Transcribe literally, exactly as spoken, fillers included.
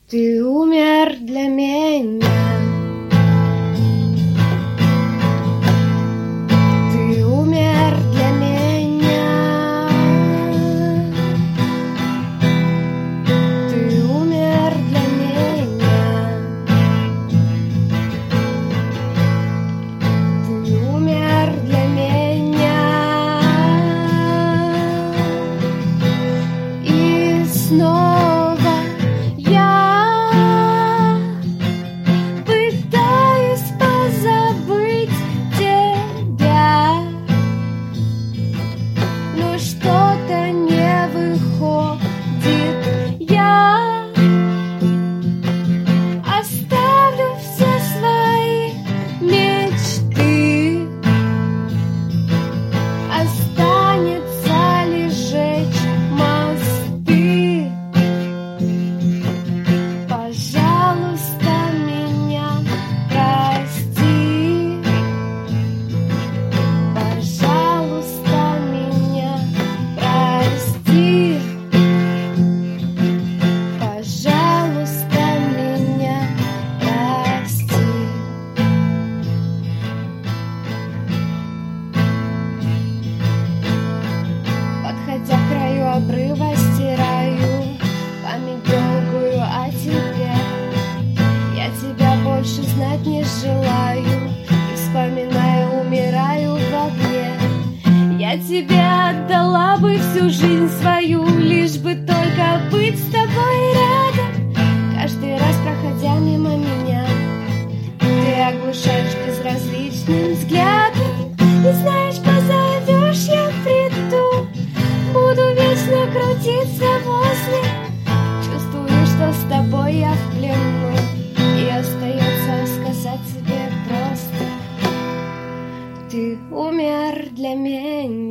Ты умер для меня. Ты умер для меня. Ты умер для меня. Ты умер для меня. И снова я пытаюсь позабыть тебя, но что-то не выходит. Я оставлю все свои мечты, останется лишь жечь мосты. Пожалуйста, меня прости. Пожалуйста, меня прости. Пожалуйста, меня прости. Подходя к краю обрыва, стираю память долгую о тебе. Я тебя больше знать не желаю, и вспоминаю, умираю в огне. Я тебе отдала бы всю жизнь свою, лишь бы только быть с тобой рядом. Каждый раз, проходя мимо меня, ты оглушаешь безразличным взглядом. И знаешь, позовешь, я приду, буду вечно крутиться возле. Чувствую, что с тобой я в плену, и остается сказать тебе просто: ты умер для меня.